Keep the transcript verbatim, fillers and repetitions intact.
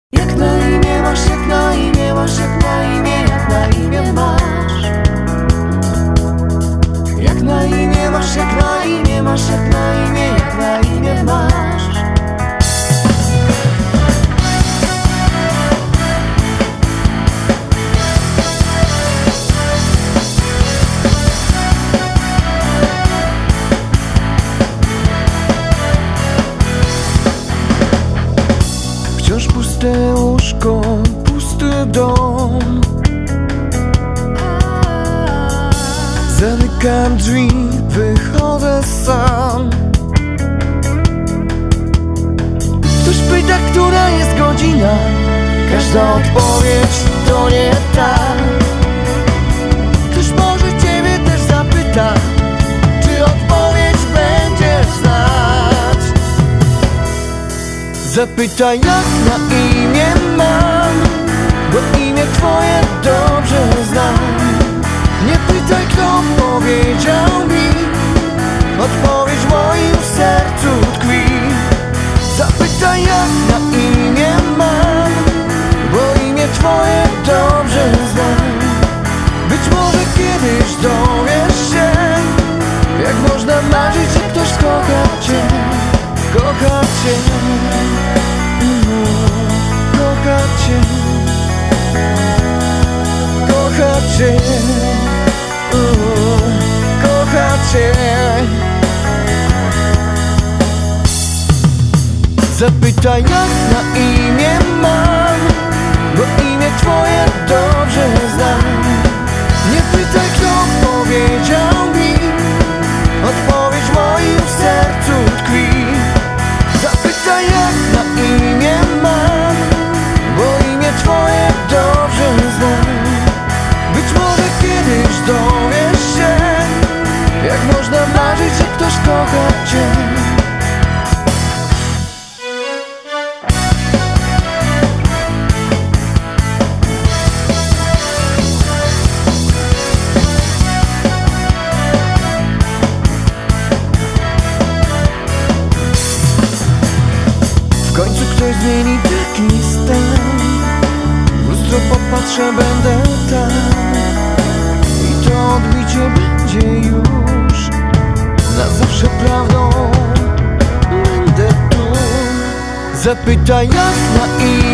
Jak na imię masz, jak na imię masz, jak na imię, jak na imię masz. Jak na imię masz, jak na imię masz, jak na imię, jak na imię masz. Wciąż puste łóżko, pusty dom. Zamykam drzwi, wychodzę sam. Ktoś pyta, która jest godzina. Każda odpowiedź to nie ta. Ktoś może ciebie też zapyta, czy odpowiedź będziesz znać. Zapytaj, jak na imię mam, bo imię twoje dobrze znam. Nie pytaj, kto powiedział mi, odpowiedź w moim sercu tkwi. Zapytaj, jak na imię mam, bo imię twoje dobrze znam. Być może kiedyś dowiesz się, jak można marzyć, że ktoś kocha cię. Kocha cię, kocha cię, kocha cię, kocha cię. Zapytaj, jak na imię mam, bo imię twoje dobrze znam. Nie pytaj, kto powiedział mi, odpowiedź w moim sercu tkwi. Zapytaj, jak na imię mam, bo imię twoje dobrze znam. Być może kiedyś dowiesz się, jak można marzyć, że ktoś kocha cię. W końcu ktoś zmieni taki stan. W lustro popatrzę, będę tam. I to odbicie będzie już na zawsze prawdą. Będę tu. Zapytaj, jak na imię